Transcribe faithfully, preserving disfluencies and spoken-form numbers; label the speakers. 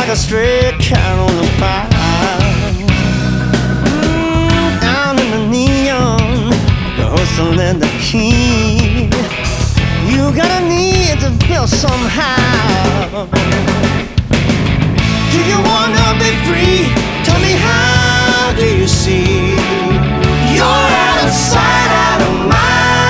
Speaker 1: a stray cat on the pile. Mm, down in the neon, the hustle and the key. You gotta need to feel somehow. Do you